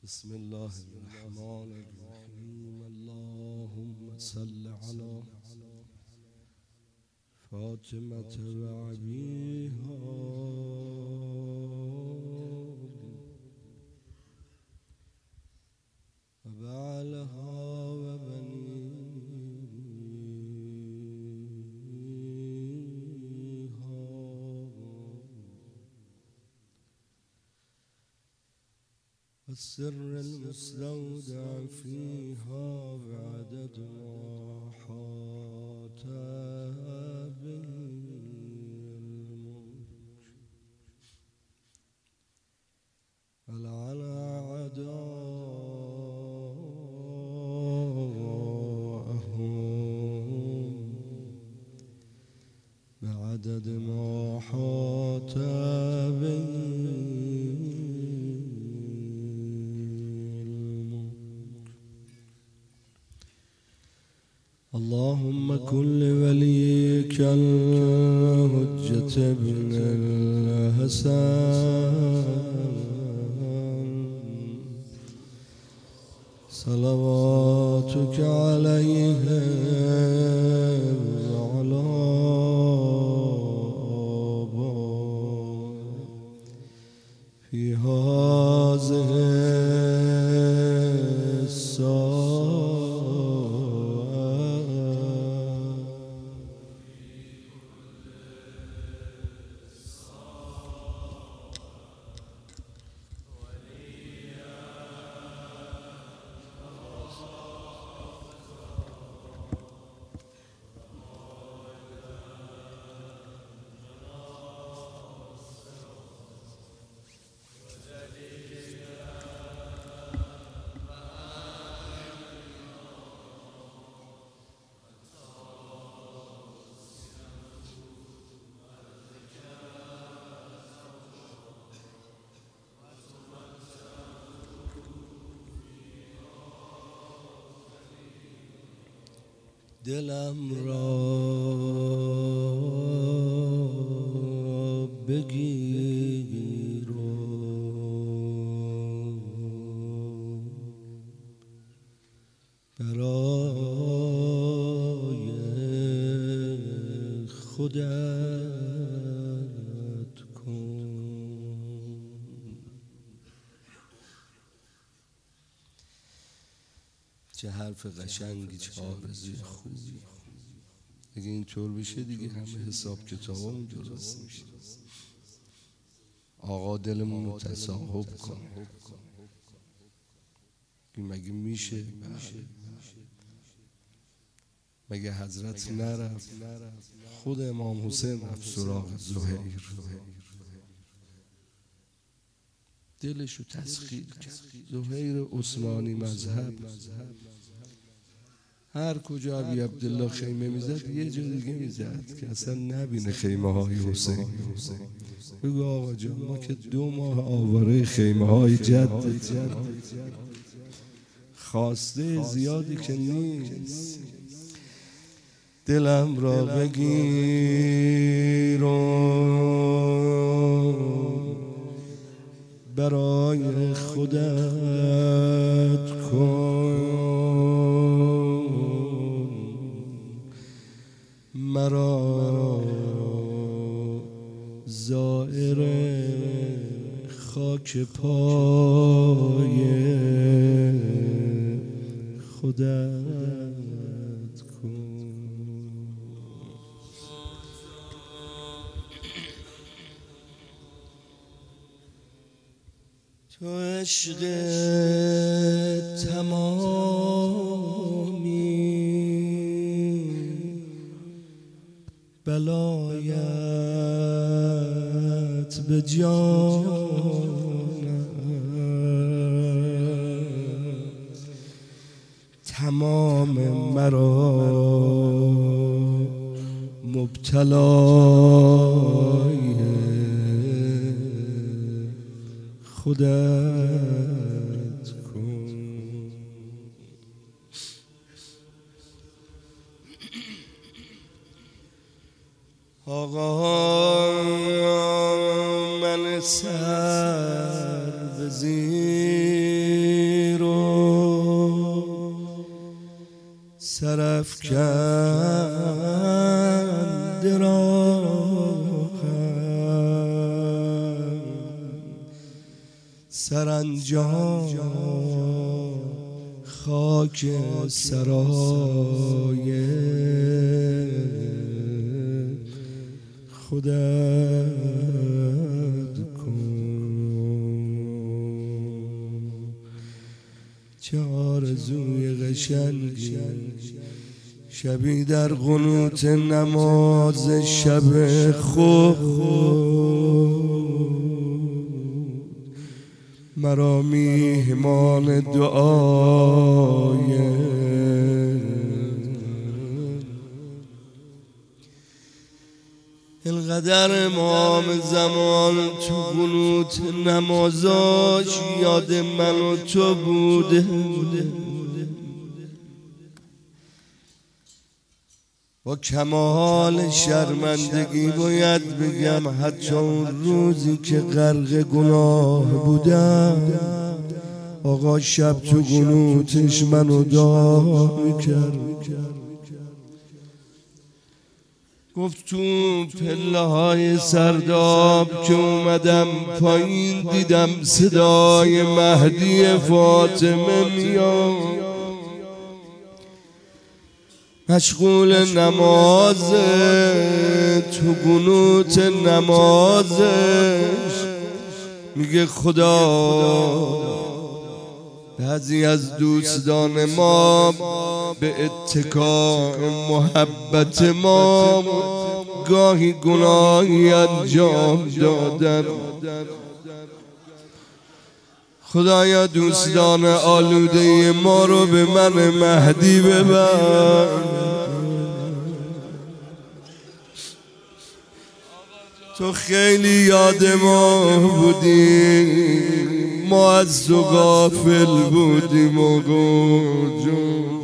بسم الله الرحمن الرحیم. اللهم صل على فاطمة و ابیها و بعلها و بنیها والسر المستودع فيها بعدد ما حاط به الملك ولعن أعداءهم بعدد ما حاط به اللهم كن لوليك الحجة بن الحسن صلواتك عليه وعلى آبائه في هذه الساعة دلم را بگیر و برای خودت کن. چه حرف قشنگی، چه آرزوی خوبی. اگه اینطور بشه دیگه همه حساب کتابمون درست میشه. آقا دلمون متصاحب کن. مگه میشه؟ مگه حضرت نرفت؟ خود امام حسین رفت سراغ زهیر، دلشو تسخیر کرد. زهیر عثمانی مذهب هر کجا ابی عبدالله خیمه میزد یه جا دیگه میزد که اصلا نبینه خیمه های حسین. بگو آقا جان ما که 2 ماه آواره خیمه های جدت، خواسته زیادی که نیست. دلم را بگیر و برای خودت کن. مرا زائر خاک پای خودت کن. تو عشق تمامی بلایت به جانم، تمام مرا مبتلای خودت کن. آقا من سر به زیر سرافکند راهم سرانجام خاک سرای خودت کن. چه آرزوی قشنگی شبی در قنوت نماز شب خود مرا میهمان دعای اینقدر امام زمان تو قنوت نمازاش یاد من و تو بوده. با کمال شرمندگی باید بگم حتی اون روزی که غرق گناه بودم آقا شب تو قنوتش منو دعا میکرد. گفت تو پله های سرداب که اومدم پایین دیدم صدای مهدی فاطمه میاد مشغول نمازه تو قنوت نمازش میگه خدا بعضی از دوستان ما به اتکاء محبت ما گاهی گناهی انجام دادن. خدایا دوستان آلوده ما رو به من مهدی ببر. تو خیلی یاد ما بودی ما از تو غافل بودیم آقا جون.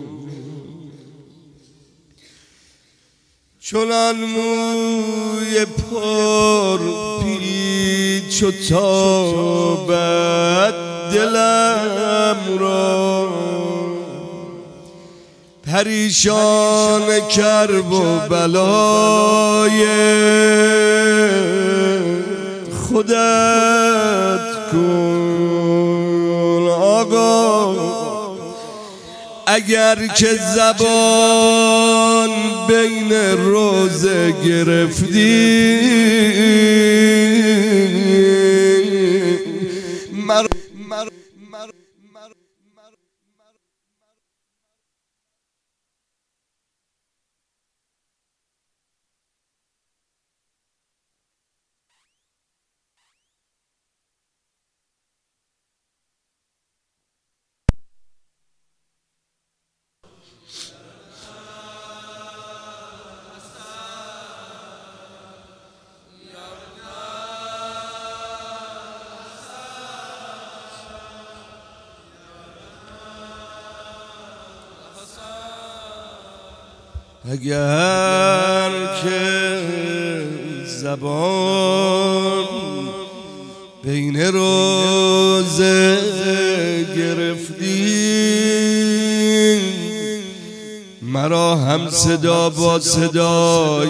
چنان موی پر پیچ و تابد دلم را پریشان کرب و بلای خودت کن آقا. اگر که زبان بین روزه گرفتی اگر که زبان بین روزه گرفتی مرا هم صدا با صدای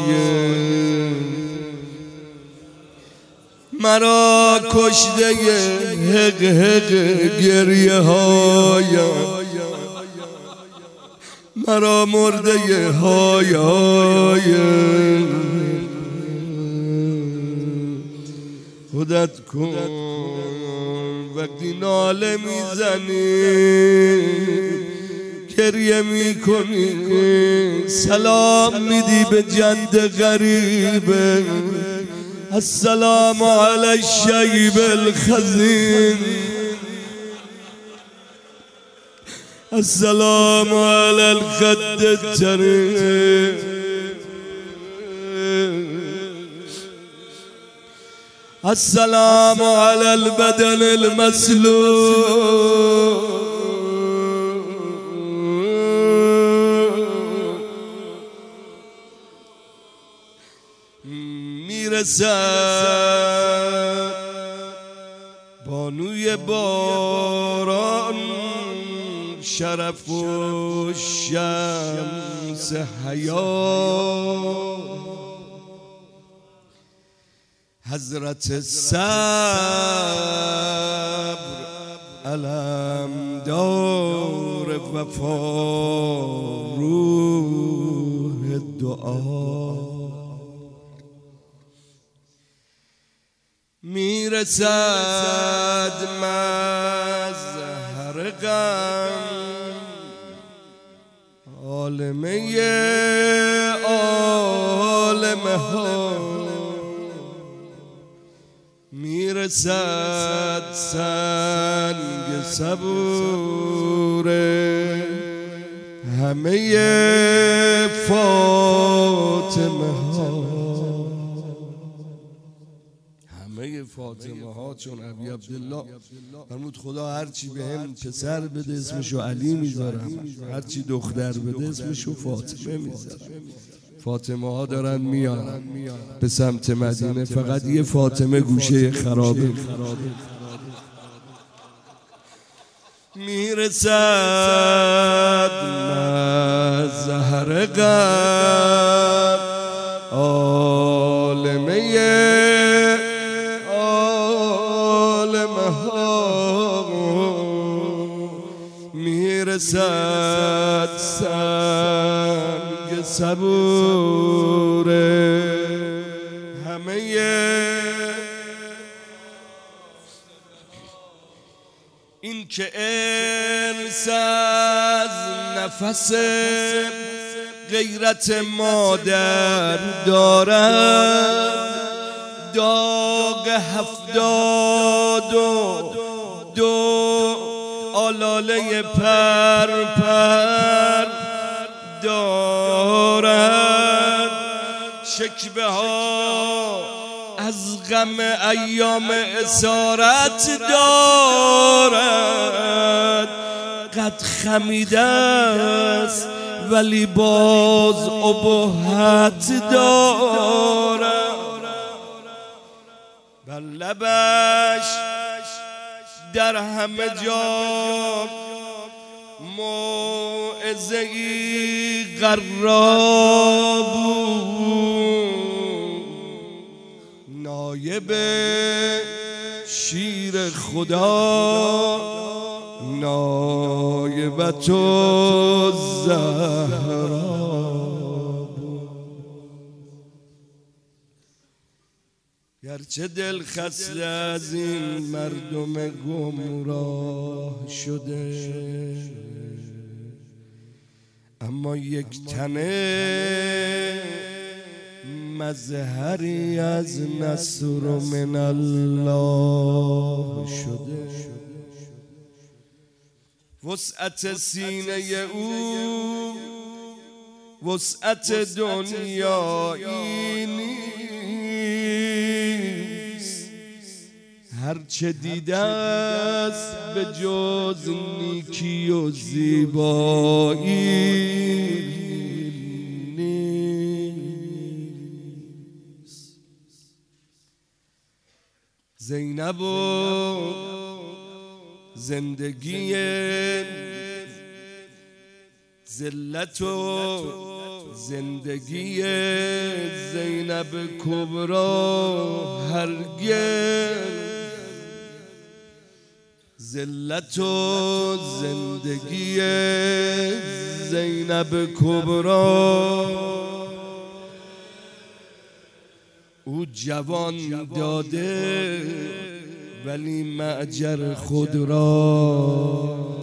مرا کشته حق حق گریه هایم مرا مرده های خودت کن. وقتی ناله میزنی گریه میکنی سلام میدی به جد غریبه السلام علی الشیب الخزین السلام على الخد التريم السلام على البدن المسلوب میرسد بانوی باران شرف و شمس حیات حضرت صبر علمدار وفا روح دعا میرسد مظهر غم عالمه عالمه ها میرسد سنگ صبور همه فاطمه ها همه فاطمه ها چون ابی عبدالله فرمود خدا هرچی به هم پسر بده اسمشو علی میذارم هرچی دختر بده اسمشو فاطمه میذارم فاطمه ها دارن میان به سمت مدینه فقط یه فاطمه گوشه خرابه میرسد مظهر غم عالمه عالمه ها میرسد سنگ صبور همه این که ارث از نفس غیرت مادر دارد داغ 72 آلاله پر پر دارد شکوه ها از غم ایام اسارت دارد قد خمیده است ولی باز ابهت دارد بر لبش در همه جا موعظه‌ای غرا بود نایب شیر خدا نایبت الزهرا گرچه دل خسته از این مردم گمراه شده اما یک تنه مظهری از نصر من الله شده وسعت سینه او وسعت دنیایی نیست هرچه دیده است به جز نیکی و زیبایی نیست زینب و زندگی ذلت و زندگی زینب کبرا هرگز ذلت و زندگی زینب کبرا او جوان داده ولی معجر خود را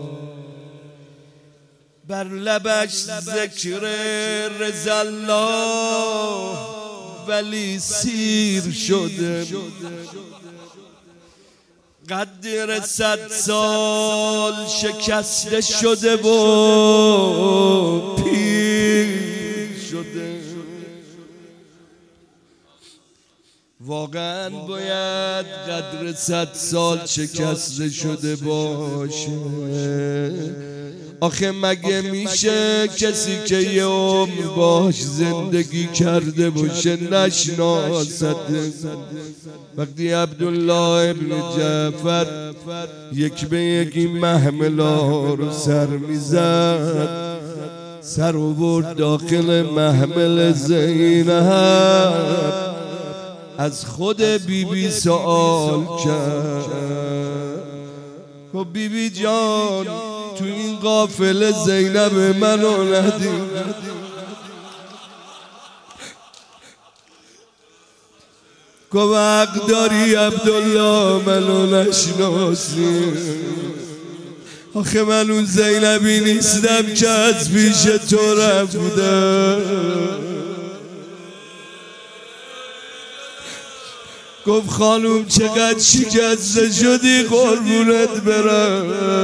بر لبش ذکر رضا الله ولی سیر شده قدر 100 سال شکسته شده و پیر شده واقعا باید قدر 100 سال شکسته شده باشه آخه مگه میشه کسی که یه عمر باش زندگی کرده باشه نشناسد؟ وقتی عبدالله ابن جعفر یک به یک این محملا رو سر میزد، سر رو برد داخل محمل زینب، از خود بیبی سوال کرد خب بیبی جان تو این قافله زینب منو ندید؟ گفت حق داری عبدالله منو نشناسی، آخه من اون زینبی نیستم که از پیش تو رفتم. گفت خانوم چقدر شکسته شدی قربونت برم.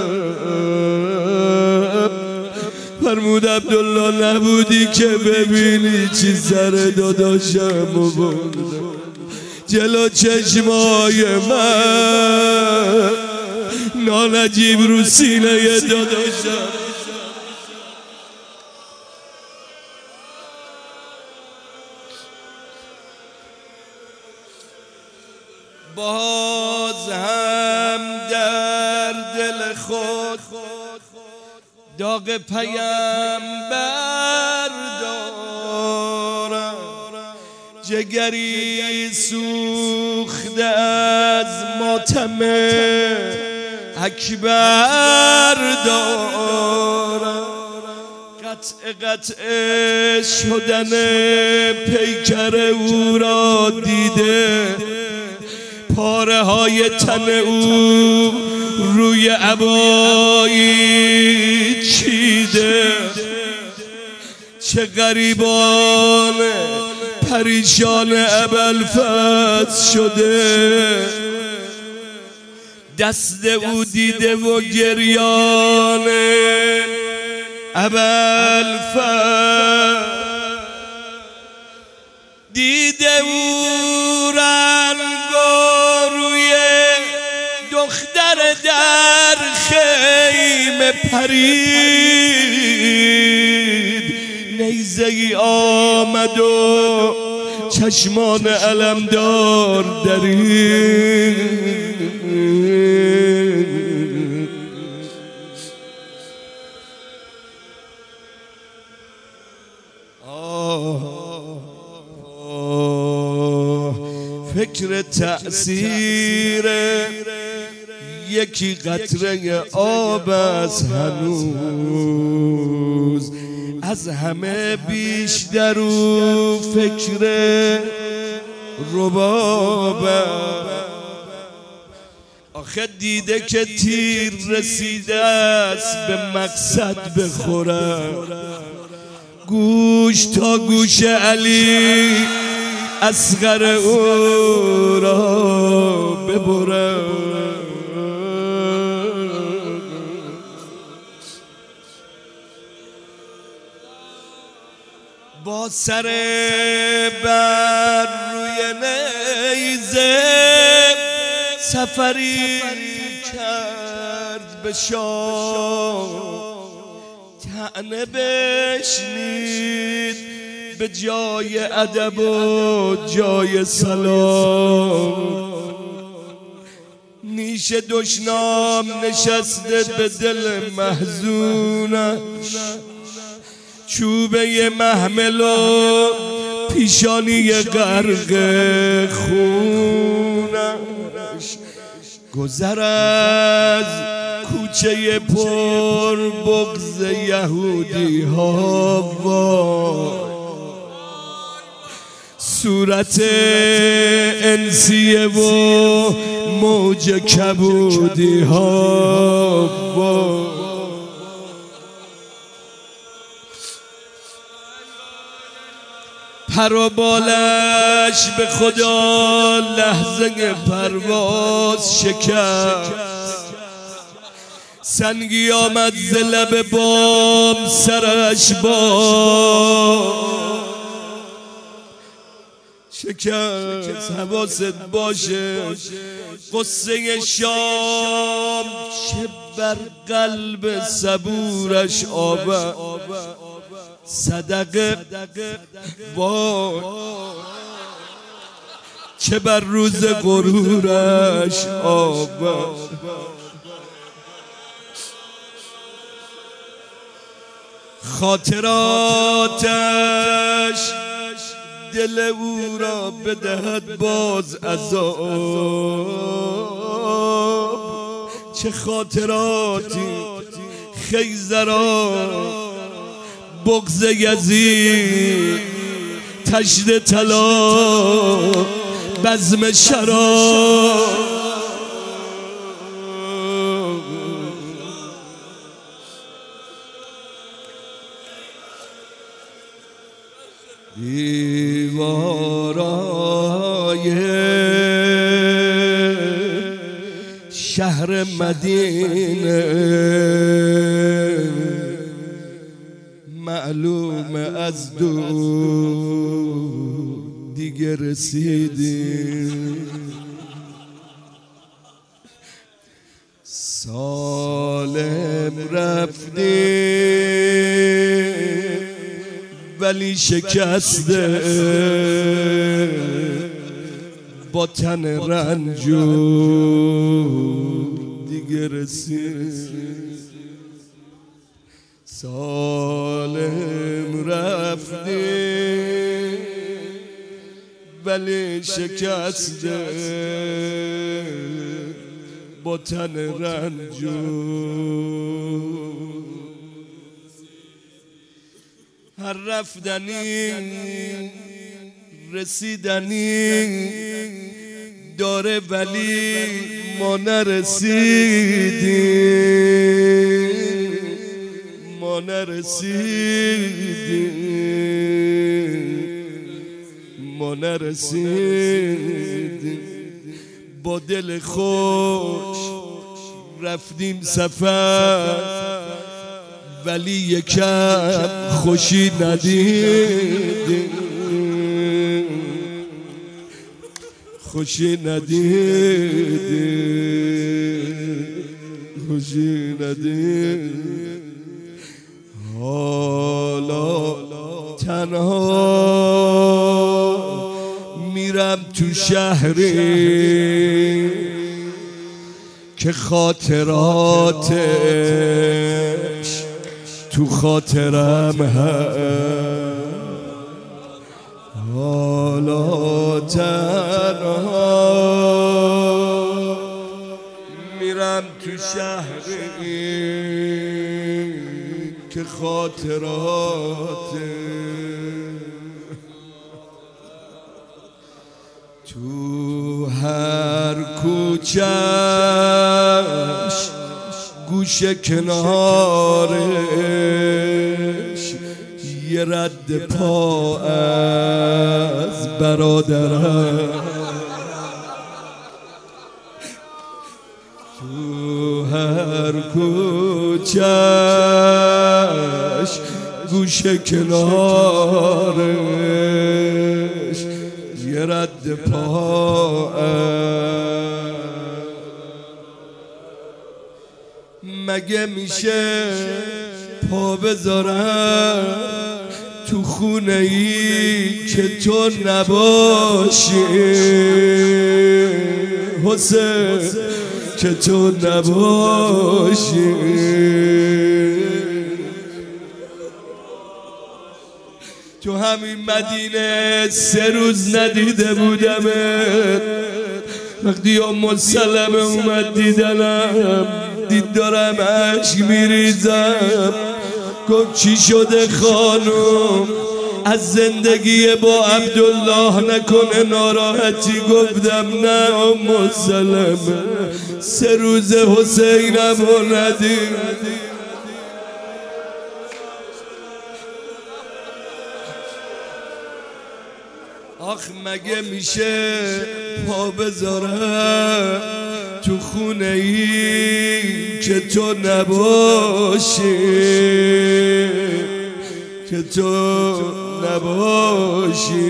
فرمود عبدالله نبودی که ببینی چی سر داداشم بود جلو چشمای من، نانجیب رو سینه داداشم. باز هم در دل خود داغ پیامبر دارم، جگری سوخته از ماتم اکبر دارم، قطع شدن پیکر او را دیده، پاره های تن او روی عبایی چیده، چه غریبان پریشان ابوالفضل شده، دست او دیده و گریان ابوالفضل دیده او دختر در خیمه پرید، نیزه ای آمد و چشمان علمدار درید. فکر تأثیر یکی قطره آب است هنوز، از همه بیشتر او فکر رباب. آخه دیده که تیر رسیده است به مقصد بخوره، گوش تا گوش علی اصغر او را ببره. با سر بر روی نیزه سفری کرد به شام، طعنه بشنید به جای ادب و جای سلام، نیش دشنام نشسته به دل محزونش، چوبه محمل و پیشانی غرق خونش، گذر از کوچه پر بغض یهودی ها، صورت انسیه و موج کبودی ها، پر و بالش به خدا لحظه پرواز شکست، سنگی آمد ز لب بام سرش با شکست. حواست باشه قصه شام چه بر قلب صبورش آب صدقه وای چه بر روز غرورش آب خاطراتش دل او را بدهد باز عذاب چه خاطراتی خیزران بغض یزید تشنه طلا بزم شراب دیوارای شهر مدینه معلوم از دور دیگه رسیدیم سالم رفتیم ولی شکسته با تن رنجور دیگه رسید سالم رفتیم ولی شکسته با تن رنجور هر رفتنی رسیدنی داره ولی ما نرسیدیم ما نرسیدیم با دل خوش رفتیم سفر ولی یکم خوشی ندیدیم حالا تنها میرم تو شهری که خاطراتش تو خاطرم هست حالا تنها میرم تو شهری که خاطراتش تو هر کوچه‌اش گوشه کنارش یه رد پا از برادرم تو هر کوچه‌اش گوشه کنارش یه رد پا مگه میشه پا بذارم تو خونه ای که تو نباشی حسین که تو نباشی تو همین مدینه 3 روز ندیده بودمت وقتی ام سلمه اومد دیدنم دید دارم عشق میریزم گفت چی شده خانم از زندگی با عبدالله نکنه ناراحتی گفتم نه ام سلمه 3 روز حسینم رو ندید آخ مگه میشه پا بذارم تو خونه ای که تو نباشی که تو نباشی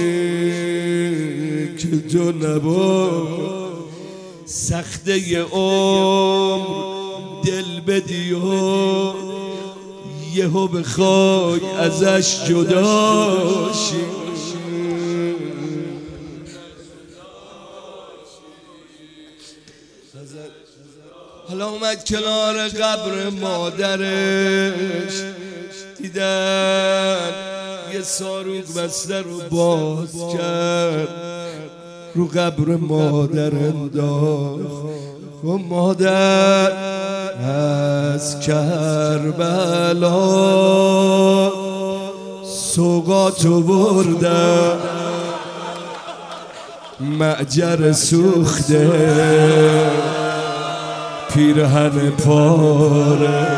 که تو نباشی سخته عمر دل بدی و یهو بخوای ازش جدا شی. حالا اومد کنار قبر مادرش، دیدن یه ساروق بسته رو باز کرد، رو قبر مادر انداخت و مادر از کربلا سوغاتو بردن، معجر سوخته پیرهن پاره،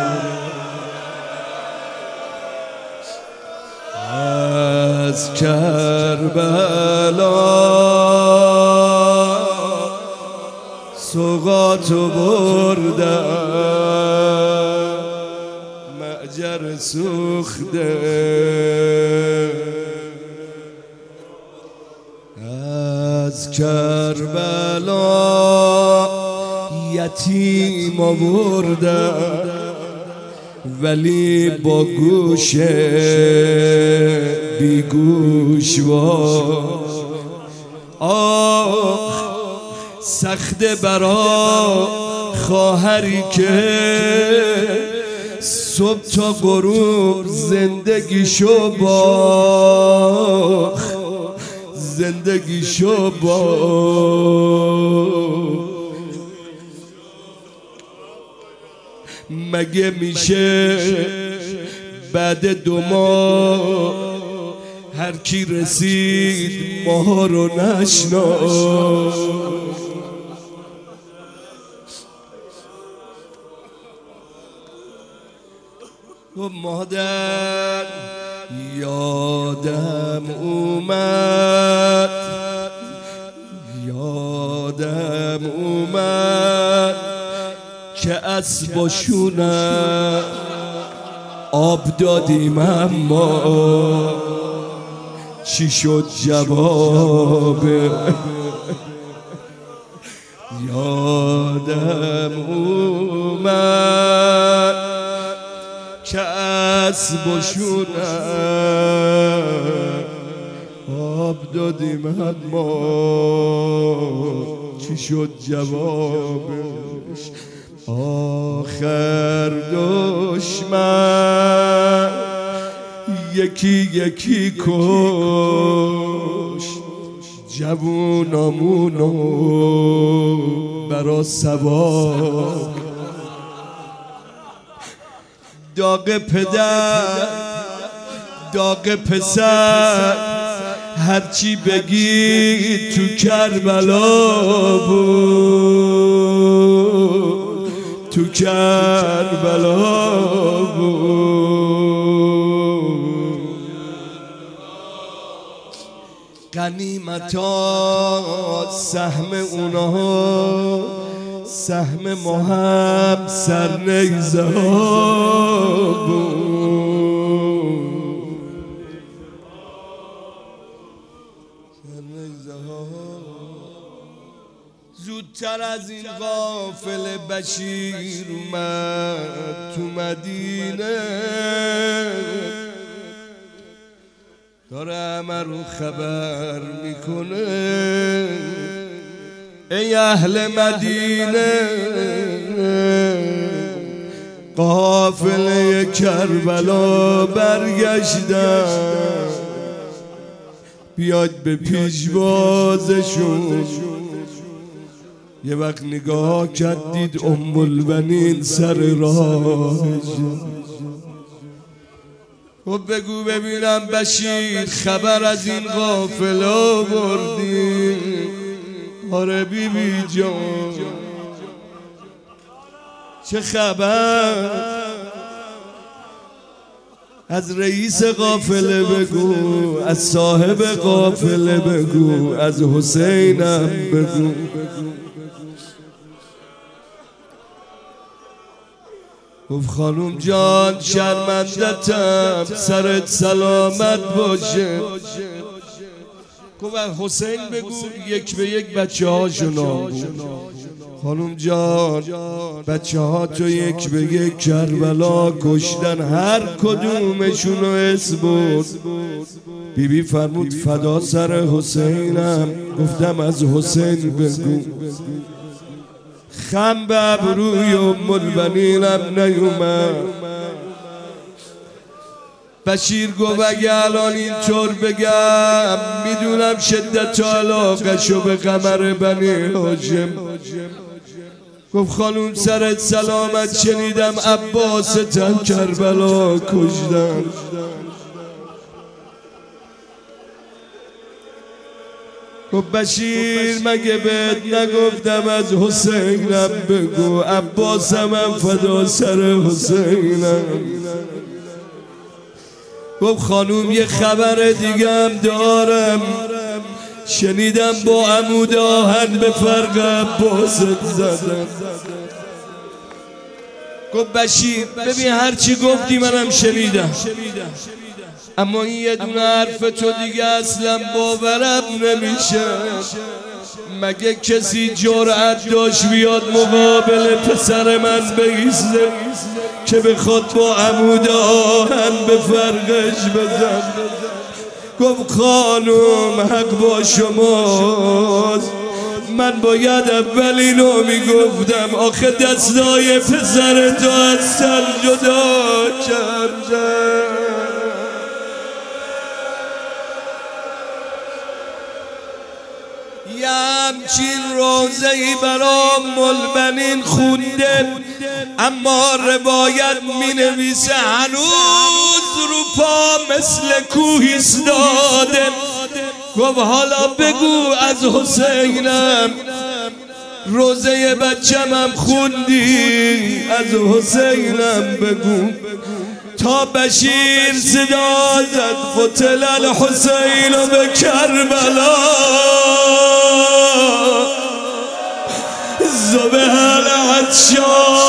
از کربلا سوغاتو بردن، معجر سوخته از کربلا یتیم آوردن، ولی با گوش بیگوش آخ سخته برا خواهری که صبح تا غروب زندگیشو باخ، زندگیشو باخ. مگه میشه بعد 2 ماه هر کی رسید ما رو نشناخت؟ و مادر یادم اومد، یادم اومد که اسباشونم آب دادیم اما چی شد جوابه؟ یادم اومد که اسباشونم آب دادیم اما چی شد جوابش؟ آخر دشمن یکی یکی کش، جوونامونو برا ثواب. داغ پدر داغ پسر هرچی بگی تو کربلا بود، تو کربلا بود. غنیمتات سهم اونا، سهم ما هم سرنیزه ها بود، سرنیزه ها. زودتر از این قافله بشیر اومد تو مدینه، داره همه رو خبر میکنه. ای اهل مدینه قافله کربلا برگشتن، بیاید به پیشوازشون. یه وقت نگاه کردید ام البنین سر راهش، و بگو ببینم بشیر خبر از این قافله بردی؟ آره بی بی جان چه خبر؟ از رئیس قافله بگو، از صاحب قافله بگو، از حسینم بگو. گفت خانوم جان شرمندتم، سرت سلامت باشه. گفت حسین بگو، یک به یک بچه هاشو نام بود. خانم جان بچه ها تو یک به یک کربلا کشتن، هر کدومشون رو اسم برد. بیبی فرمود فدا سر حسینم، گفتم از حسین بگو. خم به ابروی ام البنینم نیومد. بشیر گفت اگه الان اینطور بگم میدونم شدت علاقه‌شو به قمر بنی هاشم. گفت خانوم سرت سلامت، شنیدم عباس تن کربلا کشتن. گفت بشیر مگه بهت نگفتم از حسینم بگو، عباسم هم فدا سر حسینم. گفت خانوم یه خبر دیگه هم دارم، شنیدم با عمود آهن به فرق عباست زدم. گفت بشیر ببین هرچی گفتی منم شنیدم، اما این یه دونه حرف تو دیگه اصلا باورم نمیشه. مگه کسی جرأت داشت بیاد مقابل پسر من بایسته که بخواد با عمود آهن به فرقش بزن؟ گفت خانوم حق با شماست، من باید اول اینو میگفتم، آخه دستای پسر تو از سر جدا کردم. یه همچین روزه‌ای برام البنین خونده، اما روایت می نویسه هنوز رو پا مثل کوه ایستاده. گفت حالا بگو از حسینم، روزه بچم هم خوندی، از حسینم بگو. تا بشیر صدا زد قتل الحسین به کربلا، ذبح العطشان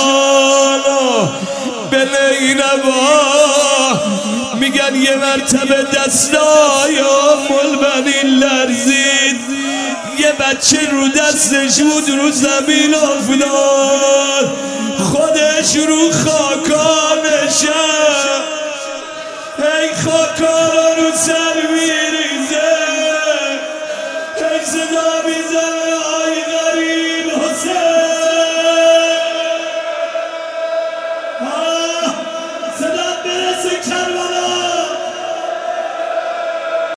به نینوا. میگن یه مرتبه دستای ام البنین لرزید، یه بچه رو دستش بود رو زمین افتاد، خودش رو خاکا نشست. ای خاکا رو سر